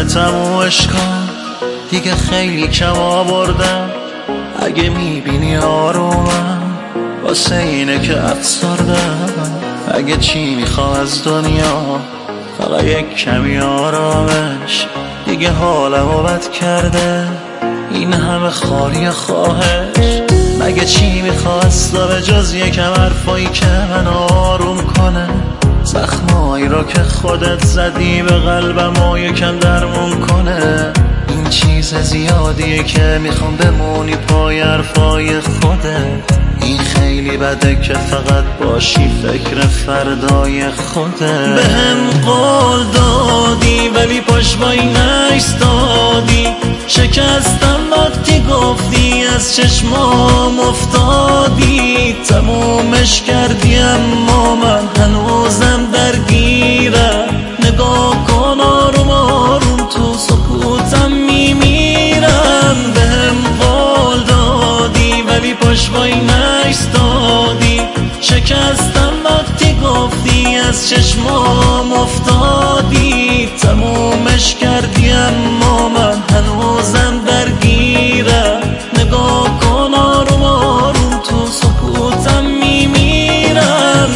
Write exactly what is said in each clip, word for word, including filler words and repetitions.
تمومش کن، دیگه خیلی کم آوردم. اگه میبینی آرومم واسه اینه که افسردم. اگه چی میخوام از دنیا فقط یک کمی آرامش، دیگه حالمو بد کرده این همه خالی خواهش. مگه چی میخواد اصلا به جز یکم حرفایی که من آروم کنه؟ زخمایی را که خودت زدی به قلبم و یکم درمون کنه. این چیز زیادیه که میخوام بمونی پای حرفای خودت. این خیلی بده که فقط باشی فکر فردای خودت. بهم قول دادی ولی پشتوایی نایستادی. شکستم وقتی گفتی از چشمام افتادی. تمومش کردی اما من هنوزم درگیرم. نگاه کن آروم آروم تو سکوتم میمیرم. بهم قول دادی ولی پشتوایی نایستادی. شکستم وقتی گفتی از چشمام افتادی. تمومش کردی اما من هنوزم درگیرم. نگاه کن آروم آروم تو سکوتم میمیرم.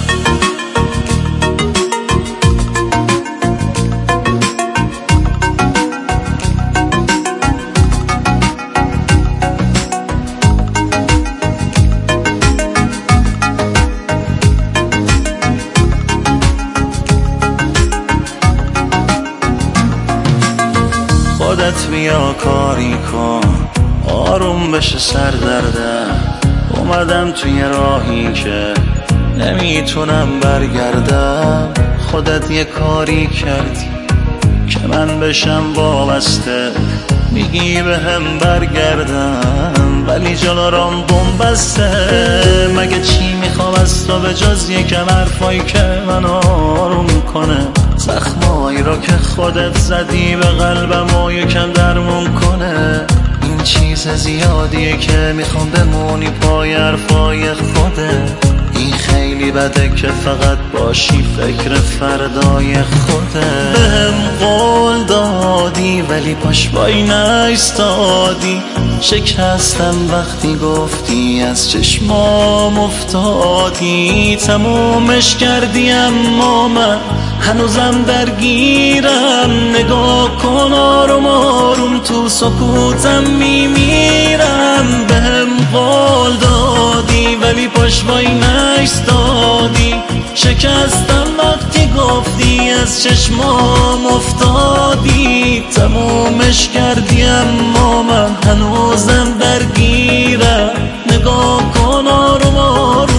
خودت بیا کاری کن آروم بشه سر دردم. اومدم توی راهی که نمیتونم برگردم. خودت یه کاری کردی که من بشم وابسته. میگی به هم برگردم ولی جلو رام بوم بسته. مگه چی میخوام از تو به جز یکم حرفایی که من آروم کنه؟ زخمایی را که خودت زدی به قلبم و یکم درمون کنه. این چیز زیادیه که میخوام بمونی پای حرفای خودت. این خیلی بده که فقط باشی فکر فردای خودت. بهم قول دادی ولی پشتوایی نایستادی. شکستم وقتی گفتی از چشمام افتادی. تمومش کردی اما من هنوزم درگیرم. نگاه کن آروم آروم تو سکوتم میمیرم. بهم قول دادی ولی پشتوایی نایستادی. شکستم وقتی گفتی از چشمام افتادی. تمومش کردی اما من هنوزم درگیرم. نگاه کن آروم آروم